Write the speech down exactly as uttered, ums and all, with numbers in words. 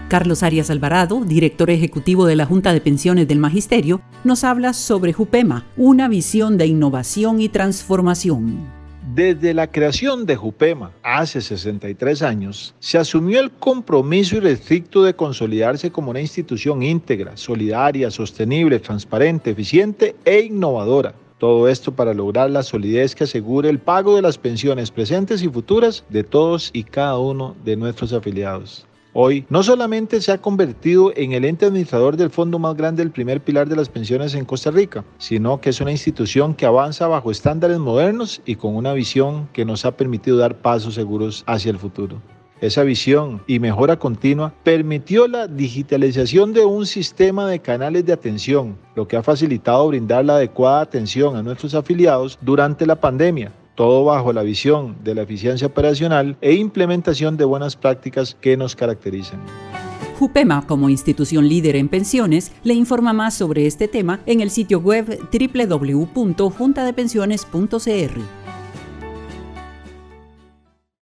Carlos Arias Alvarado, director ejecutivo de la Junta de Pensiones del Magisterio, nos habla sobre JUPEMA, una visión de innovación y transformación. Desde la creación de JUPEMA, hace sesenta y tres años, se asumió el compromiso irrestricto de consolidarse como una institución íntegra, solidaria, sostenible, transparente, eficiente e innovadora. Todo esto para lograr la solidez que asegure el pago de las pensiones presentes y futuras de todos y cada uno de nuestros afiliados. Hoy, no solamente se ha convertido en el ente administrador del fondo más grande del primer pilar de las pensiones en Costa Rica, sino que es una institución que avanza bajo estándares modernos y con una visión que nos ha permitido dar pasos seguros hacia el futuro. Esa visión y mejora continua permitió la digitalización de un sistema de canales de atención, lo que ha facilitado brindar la adecuada atención a nuestros afiliados durante la pandemia. Todo bajo la visión de la eficiencia operacional e implementación de buenas prácticas que nos caracterizan. JUPEMA, como institución líder en pensiones, le informa más sobre este tema en el sitio web doble u doble u doble u punto junta de pensiones punto c r.